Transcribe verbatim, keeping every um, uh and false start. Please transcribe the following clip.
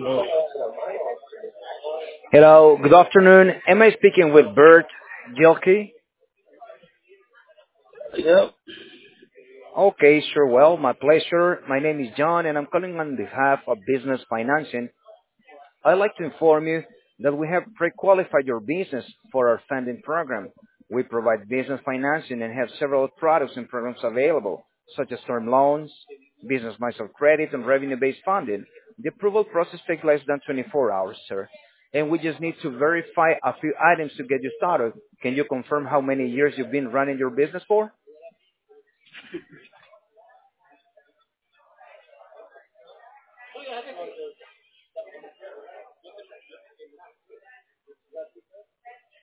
Hello. Hello, good afternoon. Am I speaking with Bert Gilkey? Yep. Okay, sure. Well, my pleasure. My name is John, and I'm calling on behalf of Business Financing. I'd like to inform you that we have pre-qualified your business for our funding program. We provide business financing and have several products and programs available, such as term loans, business of credit, and revenue-based funding. The approval process takes less than twenty-four hours, sir. And we just need to verify a few items to get you started. Can you confirm how many years you've been running your business for?